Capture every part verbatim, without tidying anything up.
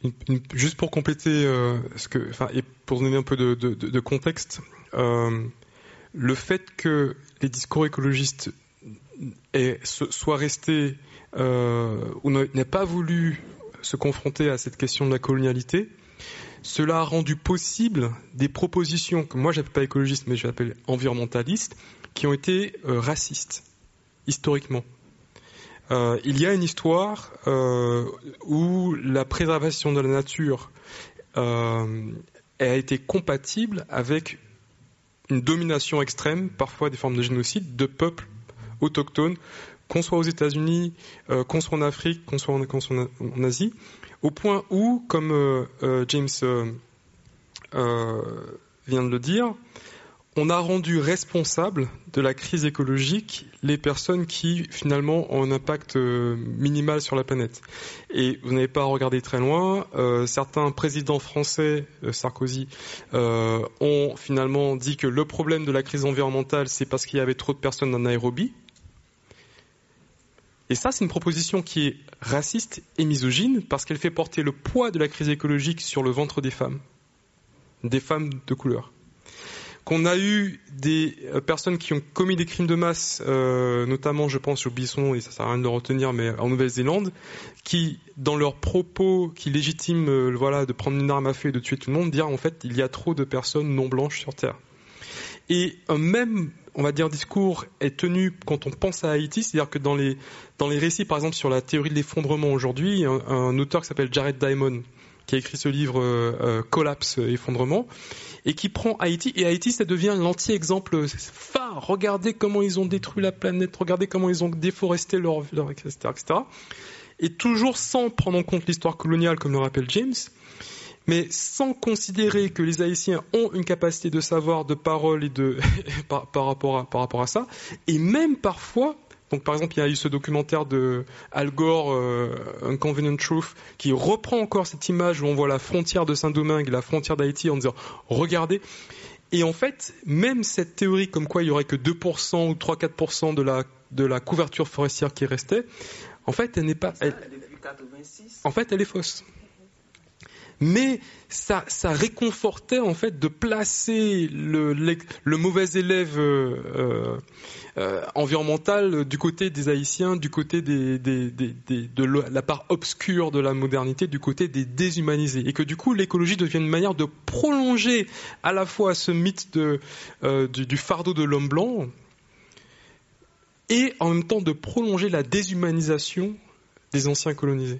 une, une, juste pour compléter euh, ce que, enfin, et pour donner un peu de, de, de contexte, euh, le fait que les discours écologistes aient, soient restés euh, ou n'aient pas voulu se confronter à cette question de la colonialité, cela a rendu possible des propositions que moi j'appelle pas écologistes mais j'appelle environnementalistes, qui ont été euh, racistes historiquement. Euh, il y a une histoire euh, où la préservation de la nature euh, a été compatible avec une domination extrême, parfois des formes de génocide, de peuples autochtones, qu'on soit aux États-Unis, euh, qu'on soit en Afrique, qu'on soit en, qu'on soit en, en Asie, au point où, comme euh, euh, James euh, euh, vient de le dire, on a rendu responsables de la crise écologique les personnes qui, finalement, ont un impact euh, minimal sur la planète. Et vous n'avez pas à regarder très loin. Euh, certains présidents français, euh, Sarkozy, euh, ont finalement dit que le problème de la crise environnementale, c'est parce qu'il y avait trop de personnes en aérobie. Et ça, c'est une proposition qui est raciste et misogyne parce qu'elle fait porter le poids de la crise écologique sur le ventre des femmes, des femmes de couleur. Qu'on a eu des personnes qui ont commis des crimes de masse, euh, notamment, je pense, au Bisson, et ça sert à rien de le retenir, mais en Nouvelle-Zélande, qui, dans leurs propos, qui légitiment, euh, voilà, de prendre une arme à feu et de tuer tout le monde, dire en fait, il y a trop de personnes non blanches sur Terre. Et un même, on va dire, discours est tenu quand on pense à Haïti, c'est-à-dire que dans les dans les récits, par exemple, sur la théorie de l'effondrement aujourd'hui, il y a un, un auteur qui s'appelle Jared Diamond, qui a écrit ce livre euh, euh, Collapse, effondrement, et qui prend Haïti, et Haïti, ça devient l'anti-exemple phare. Regardez comment ils ont détruit la planète, regardez comment ils ont déforesté leur, leur et cetera, et cetera. Et toujours sans prendre en compte l'histoire coloniale, comme le rappelle James, mais sans considérer que les Haïtiens ont une capacité de savoir, de parole et de par, par rapport à par rapport à ça, et même parfois. Donc, par exemple, il y a eu ce documentaire de Al Gore, euh, Inconvenient Truth, qui reprend encore cette image où on voit la frontière de Saint-Domingue, la frontière d'Haïti, en disant « Regardez ». Et en fait, même cette théorie comme quoi il n'y aurait que deux pour cent ou trois à quatre pour cent de la, de la couverture forestière qui restait, en fait, elle n'est pas... Elle, en fait, elle est fausse. Mais ça, ça réconfortait en fait de placer le, le, le mauvais élève euh, euh, environnemental du côté des Haïtiens, du côté des, des, des, des, de la part obscure de la modernité, du côté des déshumanisés. Et que du coup l'écologie devient une manière de prolonger à la fois ce mythe de, euh, du, du fardeau de l'homme blanc et en même temps de prolonger la déshumanisation des anciens colonisés.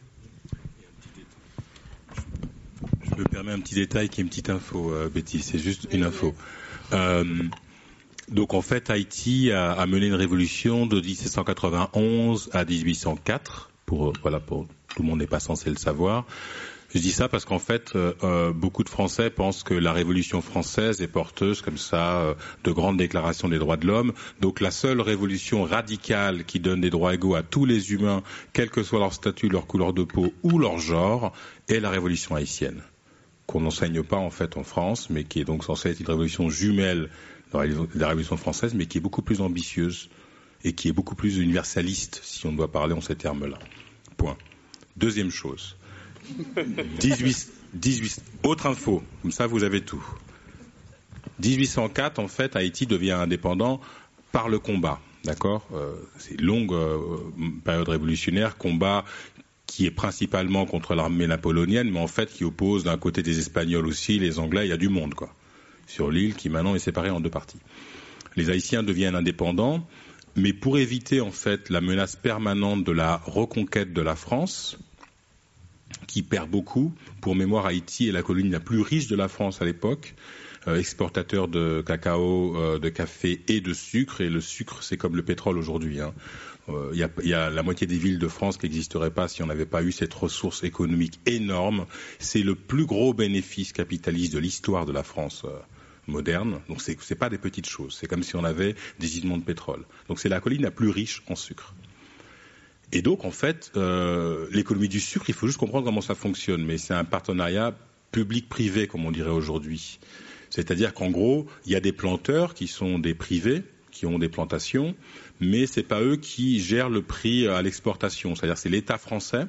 Je me permets un petit détail qui est une petite info, euh, Betty, c'est juste une info. Euh, donc en fait, Haïti a, a mené une révolution de dix-sept cent quatre-vingt-onze à dix-huit cent quatre, pour, voilà, pour tout le monde n'est pas censé le savoir. Je dis ça parce qu'en fait, euh, beaucoup de Français pensent que la Révolution française est porteuse comme ça euh, de grandes déclarations des droits de l'homme. Donc la seule révolution radicale qui donne des droits égaux à tous les humains, quel que soit leur statut, leur couleur de peau ou leur genre, est la Révolution haïtienne, qu'on n'enseigne pas en fait en France, mais qui est donc censée être une révolution jumelle de la Révolution française, mais qui est beaucoup plus ambitieuse et qui est beaucoup plus universaliste, si on doit parler en ces termes-là. Point. Deuxième chose. dix-huit, dix-huit, autre info, comme ça vous avez tout. dix-huit cent quatre, en fait, Haïti devient indépendant par le combat, d'accord euh, c'est une longue euh, période révolutionnaire, combat qui est principalement contre l'armée napoléonienne, mais en fait qui oppose d'un côté des Espagnols aussi, les Anglais, il y a du monde, quoi, sur l'île qui maintenant est séparée en deux parties. Les Haïtiens deviennent indépendants, mais pour éviter en fait la menace permanente de la reconquête de la France, qui perd beaucoup. Pour mémoire, Haïti est la colonie la plus riche de la France à l'époque, euh, exportateur de cacao, euh, de café et de sucre. Et le sucre, c'est comme le pétrole aujourd'hui. Il hein. euh, y, a, y a la moitié des villes de France qui n'existeraient pas si on n'avait pas eu cette ressource économique énorme. C'est le plus gros bénéfice capitaliste de l'histoire de la France euh, moderne. Donc c'est, c'est pas des petites choses. C'est comme si on avait des gisements de pétrole. Donc c'est la colonie la plus riche en sucre. Et donc, en fait, euh, l'économie du sucre, il faut juste comprendre comment ça fonctionne. Mais c'est un partenariat public-privé, comme on dirait aujourd'hui. C'est-à-dire qu'en gros, il y a des planteurs qui sont des privés, qui ont des plantations, mais c'est pas eux qui gèrent le prix à l'exportation. C'est-à-dire que c'est l'État français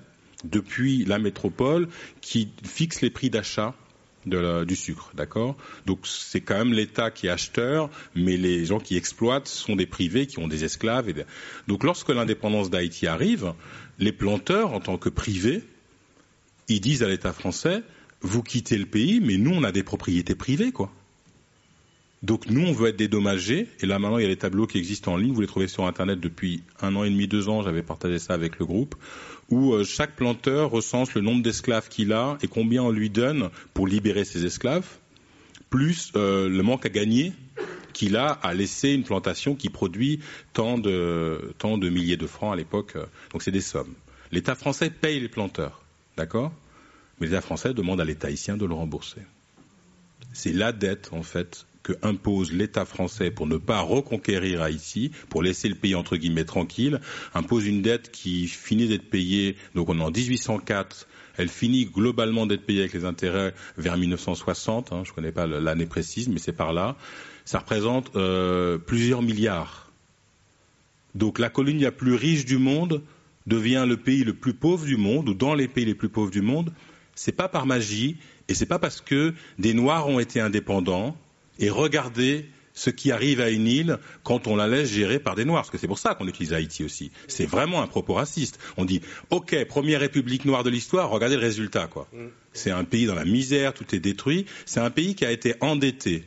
depuis la métropole qui fixe les prix d'achat de la, du sucre, d'accord ? Donc c'est quand même l'État qui est acheteur, mais les gens qui exploitent sont des privés qui ont des esclaves. Et des... Donc lorsque l'indépendance d'Haïti arrive, les planteurs, en tant que privés, ils disent à l'État français, vous quittez le pays, mais nous on a des propriétés privées, quoi. Donc nous, on veut être dédommagés. Et là, maintenant, il y a les tableaux qui existent en ligne. Vous les trouvez sur Internet depuis un an et demi, deux ans. J'avais partagé ça avec le groupe. Où euh, chaque planteur recense le nombre d'esclaves qu'il a et combien on lui donne pour libérer ses esclaves, plus euh, le manque à gagner qu'il a à laisser une plantation qui produit tant de, tant de milliers de francs à l'époque. Donc c'est des sommes. L'État français paye les planteurs, d'accord ? Mais l'État français demande à l'État haïtien de le rembourser. C'est la dette, en fait, que impose l'État français pour ne pas reconquérir Haïti, pour laisser le pays entre guillemets tranquille, impose une dette qui finit d'être payée, donc on est en dix-huit cent quatre, elle finit globalement d'être payée avec les intérêts vers mille neuf cent soixante, hein, je ne connais pas l'année précise, mais c'est par là, ça représente euh, plusieurs milliards. Donc la colonie la plus riche du monde devient le pays le plus pauvre du monde, ou dans les pays les plus pauvres du monde, c'est pas par magie, et c'est pas parce que des Noirs ont été indépendants. Et regardez ce qui arrive à une île quand on la laisse gérer par des Noirs. Parce que c'est pour ça qu'on utilise Haïti aussi. C'est vraiment un propos raciste. On dit, ok, première république noire de l'histoire, regardez le résultat, quoi. C'est un pays dans la misère, tout est détruit. C'est un pays qui a été endetté.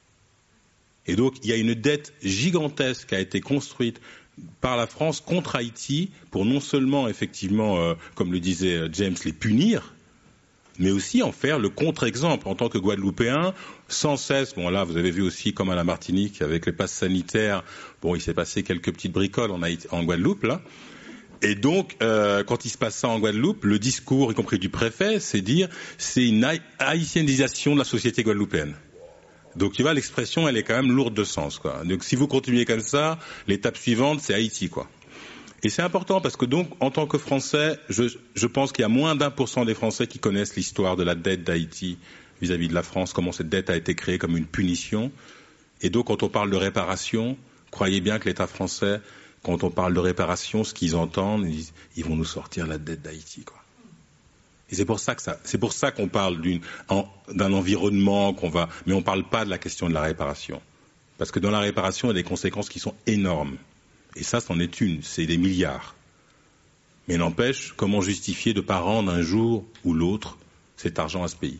Et donc, il y a une dette gigantesque qui a été construite par la France contre Haïti pour non seulement, effectivement, euh, comme le disait James, les punir, mais aussi en faire le contre-exemple en tant que Guadeloupéen, sans cesse. Bon, là, vous avez vu aussi, comme à la Martinique, avec les passes sanitaires, bon, il s'est passé quelques petites bricoles en, Haïti, en Guadeloupe, là. Et donc, euh, quand il se passe ça en Guadeloupe, le discours, y compris du préfet, c'est dire, c'est une haïtianisation de la société guadeloupéenne. Donc, tu vois, l'expression, elle est quand même lourde de sens, quoi. Donc, si vous continuez comme ça, l'étape suivante, c'est Haïti, quoi. Et c'est important parce que donc, en tant que Français, je, je pense qu'il y a moins d'un pour cent des Français qui connaissent l'histoire de la dette d'Haïti vis-à-vis de la France, comment cette dette a été créée comme une punition. Et donc, quand on parle de réparation, croyez bien que l'État français, quand on parle de réparation, ce qu'ils entendent, ils disent, ils vont nous sortir la dette d'Haïti, quoi. Et c'est pour ça que ça, c'est pour ça qu'on parle d'une, en, d'un environnement qu'on va, mais on parle pas de la question de la réparation. Parce que dans la réparation, il y a des conséquences qui sont énormes. Et ça, c'en est une, c'est des milliards. Mais n'empêche, comment justifier de ne pas rendre un jour ou l'autre cet argent à ce pays ?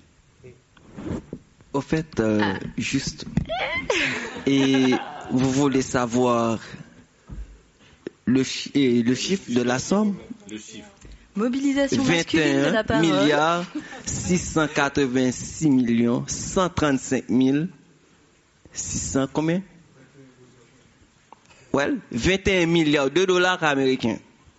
Au fait, euh, ah. juste, et vous voulez savoir le, chi- le chiffre de la somme ? Le chiffre. Mobilisation masculine de la parole. vingt et un milliards six cent quatre-vingt-six millions cent trente-cinq mille six cents combien ? Well, vingt et un milliards de dollars américains.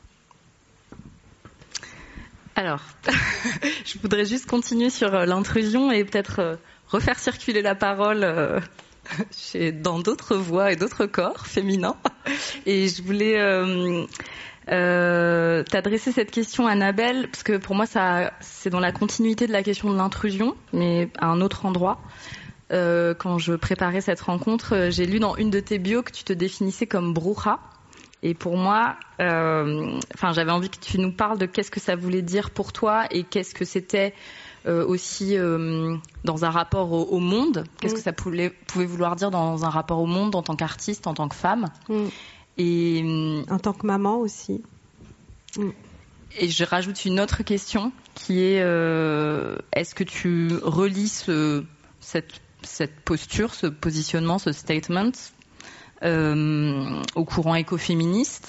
Alors, je voudrais juste continuer sur euh, l'intrusion et peut-être euh, refaire circuler la parole euh, chez, dans d'autres voix et d'autres corps féminins. Et je voulais euh, euh, t'adresser cette question, Annabelle, parce que pour moi, ça, c'est dans la continuité de la question de l'intrusion, mais à un autre endroit. Euh, quand je préparais cette rencontre, euh, j'ai lu dans une de tes bios que tu te définissais comme bruja. Et pour moi, euh, enfin, j'avais envie que tu nous parles de qu'est-ce que ça voulait dire pour toi et qu'est-ce que c'était euh, aussi euh, dans un rapport au, au monde. Qu'est-ce mmh. que ça pouvait, pouvait vouloir dire dans un rapport au monde en tant qu'artiste, en tant que femme. Mmh. Et en tant que maman aussi. Mmh. Et je rajoute une autre question qui est euh, est-ce que tu relis ce, cette cette posture, ce positionnement, ce statement euh, au courant écoféministe ?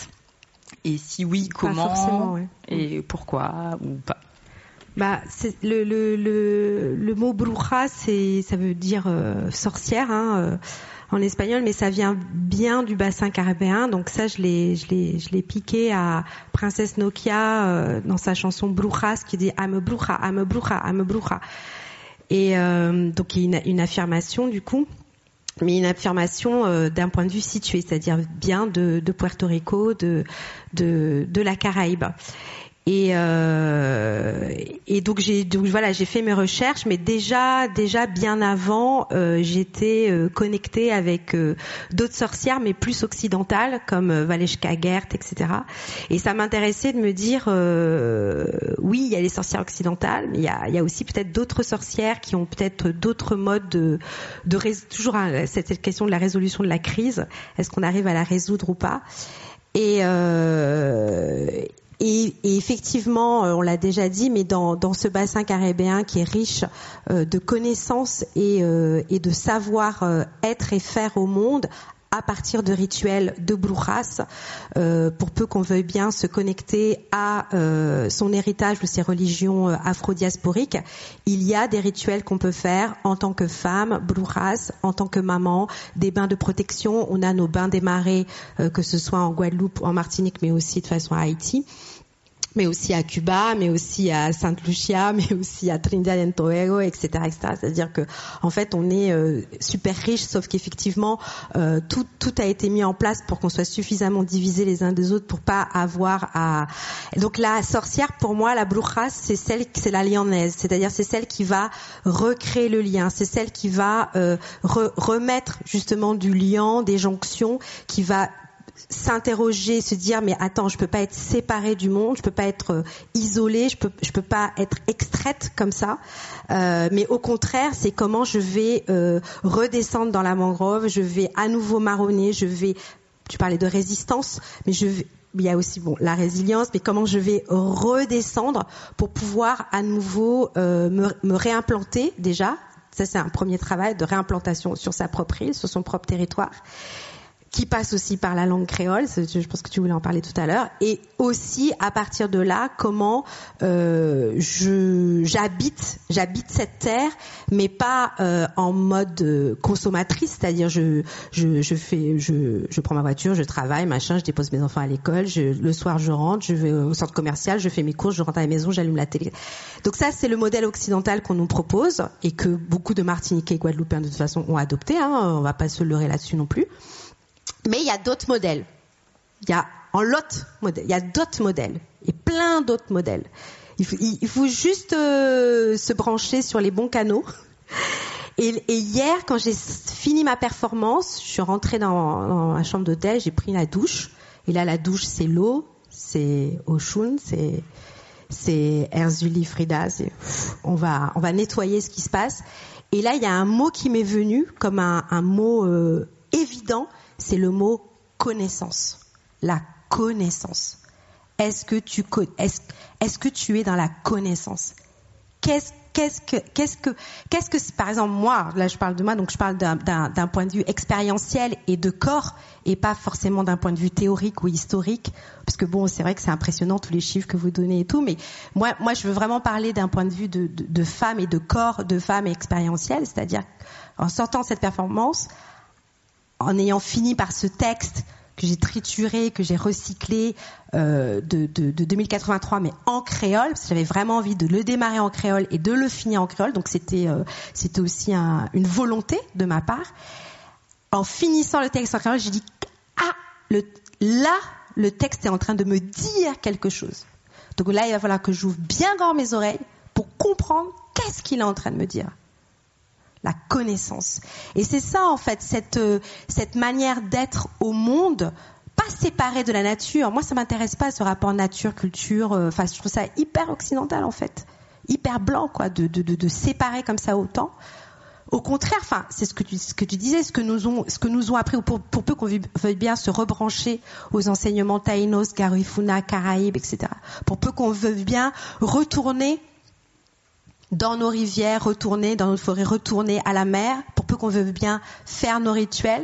Et si oui, comment ouais. Et pourquoi ou pas ? Bah, c'est le, le, le, le mot bruja, c'est, ça veut dire euh, sorcière hein, euh, en espagnol, mais ça vient bien du bassin caribéen. Donc ça, je l'ai, je l'ai, je l'ai piqué à Princesse Nokia euh, dans sa chanson Brujas, qui dit I'm a bruja, I'm a bruja, I'm a bruja. Et euh, donc il y a une, une affirmation du coup, mais une affirmation euh, d'un point de vue situé, c'est-à-dire bien de, de Puerto Rico, de, de, de la Caraïbe. Et, euh, et donc j'ai donc voilà j'ai fait mes recherches, mais déjà déjà bien avant euh, j'étais euh, connectée avec euh, d'autres sorcières, mais plus occidentales comme euh, Valeshka Gert, et cetera. Et ça m'intéressait de me dire euh, oui, il y a les sorcières occidentales, mais il y a, il y a aussi peut-être d'autres sorcières qui ont peut-être d'autres modes de, de rés- toujours hein, cette question de la résolution de la crise. Est-ce qu'on arrive à la résoudre ou pas? Et euh, Et, et effectivement, on l'a déjà dit, mais dans, dans ce bassin caribéen qui est riche euh, de connaissances et, euh, et de savoir euh, être et faire au monde à partir de rituels de brujas, euh, pour peu qu'on veuille bien se connecter à euh, son héritage ou ses religions euh, afro-diasporiques, il y a des rituels qu'on peut faire en tant que femme, brujas, en tant que maman, des bains de protection. On a nos bains des marées, euh, que ce soit en Guadeloupe, en Martinique, mais aussi de façon à Haïti, mais aussi à Cuba, mais aussi à Sainte Lucia, mais aussi à Trinidad et Tobago, et cetera, et cetera. C'est-à-dire que, en fait, on est euh, super riche, sauf qu'effectivement, euh, tout, tout a été mis en place pour qu'on soit suffisamment divisés les uns des autres pour pas avoir à. Donc la sorcière, pour moi, la bruja, c'est celle, c'est la lyonnaise, c'est-à-dire c'est celle qui va recréer le lien, c'est celle qui va euh, re- remettre justement du lien, des jonctions, qui va s'interroger, se dire mais attends, je peux pas être séparée du monde, je peux pas être euh, isolée, je peux je peux pas être extraite comme ça, euh, mais au contraire, c'est comment je vais euh, redescendre dans la mangrove, je vais à nouveau marronner, je vais, tu parlais de résistance, mais je vais, il y a aussi bon la résilience, mais comment je vais redescendre pour pouvoir à nouveau euh, me, me réimplanter déjà. Ça, c'est un premier travail de réimplantation sur sa propre île, sur son propre territoire, qui passe aussi par la langue créole, je pense que tu voulais en parler tout à l'heure, et aussi à partir de là, comment euh, je j'habite j'habite cette terre, mais pas euh, en mode consommatrice, c'est-à-dire je je je fais je je prends ma voiture, je travaille, machin, je dépose mes enfants à l'école, je, le soir je rentre, je vais au centre commercial, je fais mes courses, je rentre à la maison, j'allume la télé. Donc ça, c'est le modèle occidental qu'on nous propose et que beaucoup de Martiniquais et Guadeloupéens de toute façon ont adopté, hein, on va pas se leurrer là-dessus non plus. Mais il y a d'autres modèles. Il y a en lot modèle. Il y a d'autres modèles et plein d'autres modèles. Il faut, il faut juste euh, se brancher sur les bons canaux. Et, et hier, quand j'ai fini ma performance, je suis rentrée dans, dans la chambre d'hôtel, j'ai pris la douche. Et là, la douche, c'est l'eau, c'est Oshun, c'est c'est Erzuli Frida. C'est, on va on va nettoyer ce qui se passe. Et là, il y a un mot qui m'est venu comme un, un mot euh, évident. C'est le mot connaissance. La connaissance. Est-ce que tu est-ce, est-ce que tu es dans la connaissance? Qu'est-ce qu'est-ce que qu'est-ce que qu'est-ce que par exemple moi, là je parle de moi, donc je parle d'un, d'un, d'un point de vue expérientiel et de corps et pas forcément d'un point de vue théorique ou historique, parce que bon, c'est vrai que c'est impressionnant tous les chiffres que vous donnez et tout, mais moi moi je veux vraiment parler d'un point de vue de, de, de femme et de corps, de femme expérientielle, c'est-à-dire en sortant de cette performance, en ayant fini par ce texte que j'ai trituré, que j'ai recyclé euh, de, de, de deux mille quatre-vingt-trois, mais en créole, parce que j'avais vraiment envie de le démarrer en créole et de le finir en créole, donc c'était, euh, c'était aussi un, une volonté de ma part. En finissant le texte en créole, j'ai dit « Ah, le, là, le texte est en train de me dire quelque chose. » Donc là, il va falloir que j'ouvre bien grand mes oreilles pour comprendre qu'est-ce qu'il est en train de me dire. La connaissance. Et c'est ça, en fait, cette, euh, cette manière d'être au monde, pas séparée de la nature. Moi, ça m'intéresse pas, ce rapport nature-culture. Enfin, euh, je trouve ça hyper occidental, en fait. Hyper blanc, quoi, de, de, de, de séparer comme ça autant. Au contraire, enfin, c'est ce que tu, ce que tu disais, ce que nous ont, ce que nous ont appris, pour, pour peu qu'on veuille bien se rebrancher aux enseignements taïnos, Garifuna, Caraïbes, et cetera. Pour peu qu'on veuille bien retourner dans nos rivières, retourner dans nos forêts, retourner à la mer, pour peu qu'on veuille bien faire nos rituels,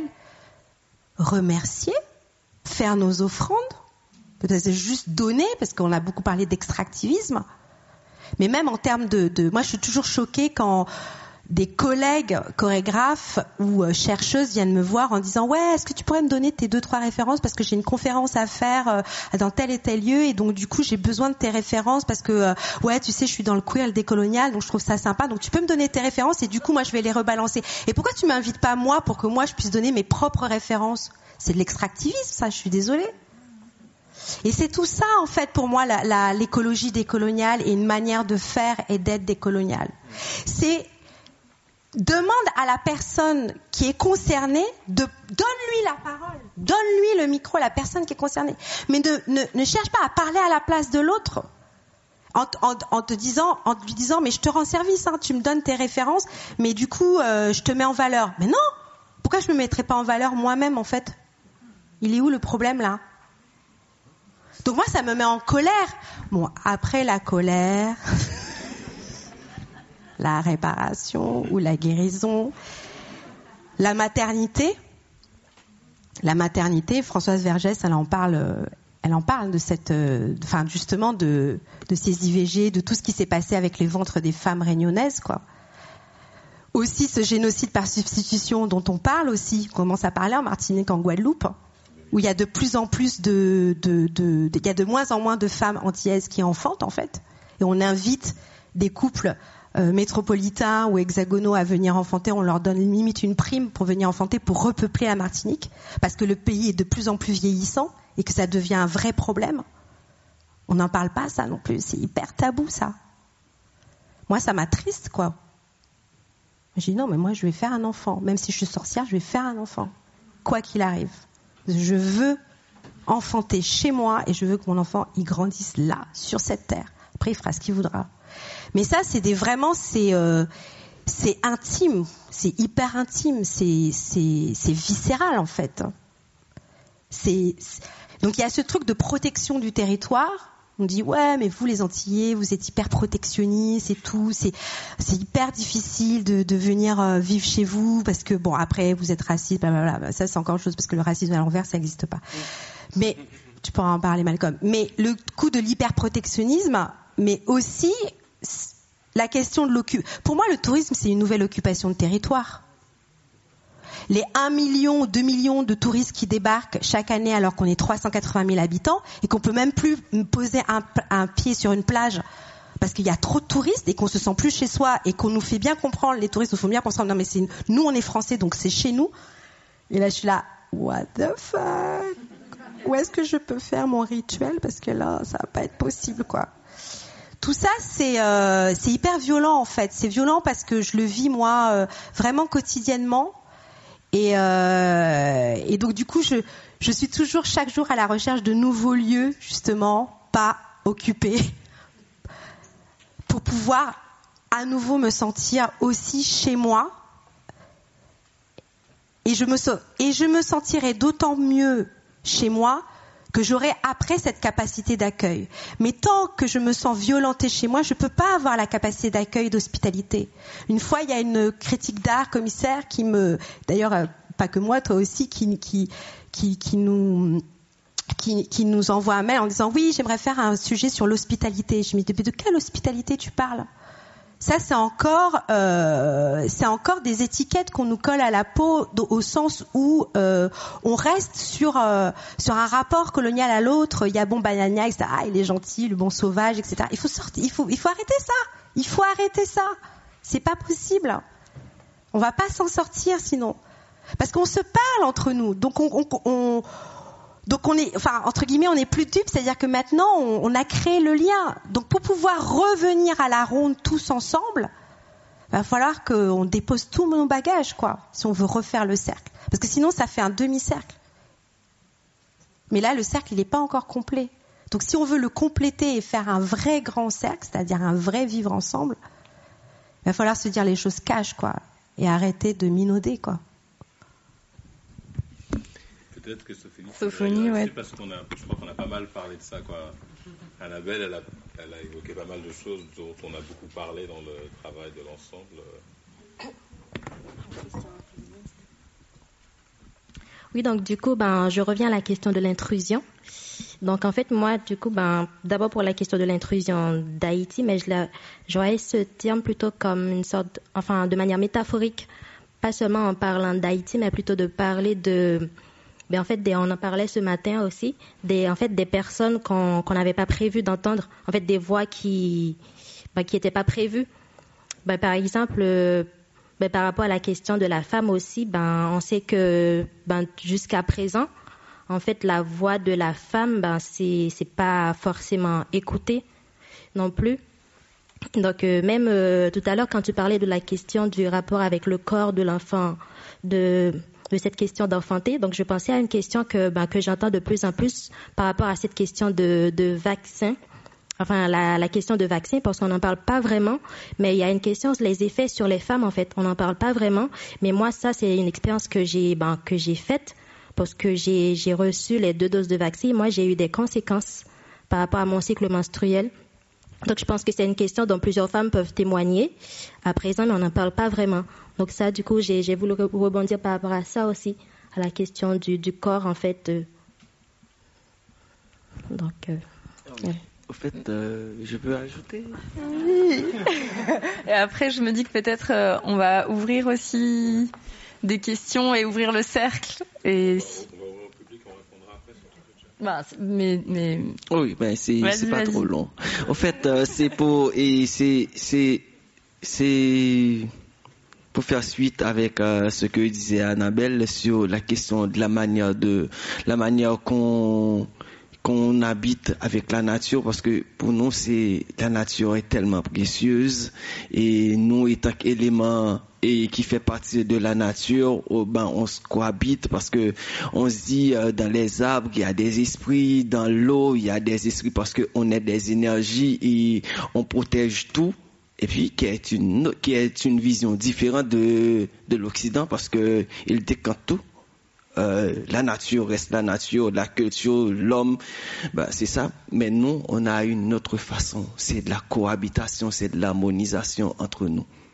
remercier, faire nos offrandes, peut-être c'est juste donner, parce qu'on a beaucoup parlé d'extractivisme, mais même en termes de, de... Moi, je suis toujours choquée quand des collègues chorégraphes ou euh, chercheuses viennent me voir en disant « Ouais, est-ce que tu pourrais me donner tes deux, trois références parce que j'ai une conférence à faire euh, dans tel et tel lieu et donc du coup j'ai besoin de tes références parce que euh, ouais, tu sais, je suis dans le queer, le décolonial, donc je trouve ça sympa, donc tu peux me donner tes références et du coup moi je vais les rebalancer. Et pourquoi tu m'invites pas moi pour que moi je puisse donner mes propres références ?» C'est de l'extractivisme, ça, je suis désolée. Et c'est tout ça, en fait, pour moi, la, la, l'écologie décoloniale et une manière de faire et d'être décoloniale. C'est demande à la personne qui est concernée de donne-lui la parole, donne-lui le micro, la personne qui est concernée. Mais de, ne, ne cherche pas à parler à la place de l'autre. En, en, en te disant, en lui disant, mais je te rends service, hein, tu me donnes tes références, mais du coup, euh, je te mets en valeur. Mais non, pourquoi je me mettrais pas en valeur moi-même, en fait? Il est où le problème, là? Donc moi, ça me met en colère. Bon, après la colère, la réparation ou la guérison, la maternité, la maternité, Françoise Vergès, elle en parle... Elle en parle de cette, euh, enfin justement de, de ces I V G, de tout ce qui s'est passé avec les ventres des femmes réunionnaises, quoi. Aussi ce génocide par substitution dont on parle aussi, on commence à parler en Martinique, en Guadeloupe, où il y a de plus en plus de, de, de, de il y a de moins en moins de femmes antillaises qui enfantent en fait, et on invite des couples euh, métropolitains ou hexagonaux à venir enfanter, on leur donne limite une prime pour venir enfanter, pour repeupler la Martinique, parce que le pays est de plus en plus vieillissant. Et que ça devient un vrai problème. On n'en parle pas, ça non plus. C'est hyper tabou, ça. Moi, ça m'attriste, quoi. J'ai dit non, mais moi, je vais faire un enfant. Même si je suis sorcière, je vais faire un enfant. Quoi qu'il arrive. Je veux enfanter chez moi et je veux que mon enfant, il grandisse là, sur cette terre. Après, il fera ce qu'il voudra. Mais ça, c'est des, vraiment, c'est, euh, c'est intime. C'est hyper intime. C'est, c'est, c'est viscéral, en fait. C'est, c'est... Donc il y a ce truc de protection du territoire. On dit ouais, mais vous les Antillais, vous êtes hyper protectionnistes et tout. C'est c'est hyper difficile de, de venir euh, vivre chez vous parce que bon après vous êtes raciste, blablabla. Ça c'est encore autre chose parce que le racisme à l'envers ça n'existe pas. Mais tu pourras en parler, Malcolm. Mais le coup de l'hyper-protectionnisme, mais aussi la question de l'occupation. Pour moi, le tourisme c'est une nouvelle occupation de territoire. Les un million, deux millions de touristes qui débarquent chaque année alors qu'on est trois cent quatre-vingt mille habitants et qu'on peut même plus poser un, un pied sur une plage parce qu'il y a trop de touristes et qu'on se sent plus chez soi et qu'on nous fait bien comprendre, les touristes nous font bien comprendre, non mais c'est, nous on est français donc c'est chez nous. Et là je suis là, what the fuck? Où est-ce que je peux faire mon rituel? Parce que là ça va pas être possible quoi. Tout ça, c'est, euh, c'est hyper violent en fait. C'est violent parce que je le vis moi euh, vraiment quotidiennement. Et, euh, et donc du coup, je, je suis toujours chaque jour à la recherche de nouveaux lieux, justement, pas occupés, pour pouvoir à nouveau me sentir aussi chez moi. Et je me, et je me sentirai d'autant mieux chez moi que j'aurai après cette capacité d'accueil. Mais tant que je me sens violentée chez moi, je ne peux pas avoir la capacité d'accueil, d'hospitalité. Une fois, il y a une critique d'art commissaire qui me... D'ailleurs, euh, pas que moi, toi aussi, qui, qui, qui, qui, nous, qui, qui nous envoie un mail en disant « Oui, j'aimerais faire un sujet sur l'hospitalité. » Je me dis « De quelle hospitalité tu parles ?» Ça, c'est encore, euh, c'est encore des étiquettes qu'on nous colle à la peau, au sens où euh, on reste sur euh, sur un rapport colonial à l'autre. Il y a bon Banania, et cetera. Ah, il est gentil, le bon sauvage, et cetera. Il faut sortir, il faut, il faut arrêter ça. Il faut arrêter ça. C'est pas possible. On va pas s'en sortir sinon, parce qu'on se parle entre nous. Donc on, on, on Donc on est, enfin entre guillemets, on n'est plus dupes, c'est-à-dire que maintenant on, on a créé le lien. Donc pour pouvoir revenir à la ronde tous ensemble, il va falloir qu'on dépose tous nos bagages, quoi, si on veut refaire le cercle. Parce que sinon ça fait un demi-cercle. Mais là le cercle il n'est pas encore complet. Donc si on veut le compléter et faire un vrai grand cercle, c'est-à-dire un vrai vivre ensemble, il va falloir se dire les choses cash, quoi, et arrêter de minauder, quoi. Peut-être que Sophonie, Sophonie ouais. C'est parce qu'on a, je crois qu'on a pas mal parlé de ça, quoi. Annabelle, elle a, elle a évoqué pas mal de choses dont on a beaucoup parlé dans le travail de l'ensemble. Oui, donc du coup, ben, je reviens à la question de l'intrusion. Donc en fait, moi, du coup, ben, d'abord pour la question de l'intrusion d'Haïti, mais je, la, je voyais ce terme plutôt comme une sorte, enfin, de manière métaphorique, pas seulement en parlant d'Haïti, mais plutôt de parler de... Ben en fait, des, on en parlait ce matin aussi, des, en fait, des personnes qu'on qu'on n'avait pas prévu d'entendre, en fait, des voix qui ben, qui n'étaient pas prévues. Ben, par exemple, ben, par rapport à la question de la femme aussi, ben, on sait que ben, jusqu'à présent, en fait, la voix de la femme, ben, c'est, c'est pas forcément écouté non plus. Donc, euh, même euh, tout à l'heure, quand tu parlais de la question du rapport avec le corps de l'enfant, de, de cette question d'enfanter, donc je pensais à une question que, ben, que j'entends de plus en plus par rapport à cette question de, de vaccin. Enfin, la, la question de vaccin, parce qu'on n'en parle pas vraiment, mais il y a une question, les effets sur les femmes, en fait, on n'en parle pas vraiment. Mais moi, ça, c'est une expérience que j'ai, ben, que j'ai faite, parce que j'ai, j'ai reçu les deux doses de vaccin. Moi, j'ai eu des conséquences par rapport à mon cycle menstruel. Donc, je pense que c'est une question dont plusieurs femmes peuvent témoigner. À présent, mais on n'en parle pas vraiment. Donc, ça, du coup, j'ai, j'ai voulu rebondir par rapport à ça aussi, à la question du, du corps, en fait. Euh... Donc, euh, ouais. Au fait, euh, je peux ajouter. Oui. Et après, je me dis que peut-être euh, on va ouvrir aussi des questions et ouvrir le cercle. Et si... Bah, mais, mais... Oui, ben c'est vas-y, c'est pas vas-y. trop long. Au fait, euh, c'est pour et c'est c'est c'est pour faire suite avec euh, ce que disait Annabelle sur la question de la manière de la manière qu'on qu'on habite avec la nature, parce que pour nous, c'est la nature est tellement précieuse et nous, étant qu'éléments et qui fait partie de la nature, oh, ben on se cohabite parce que on se dit euh, dans les arbres il y a des esprits, dans l'eau il y a des esprits parce que on est des énergies et on protège tout. Et puis qui est une qui est une vision différente de de l'Occident parce que il décante tout. Euh, la nature reste la nature, la culture, l'homme, ben, c'est ça. Mais nous, on a une autre façon. C'est de la cohabitation, c'est de l'harmonisation entre nous.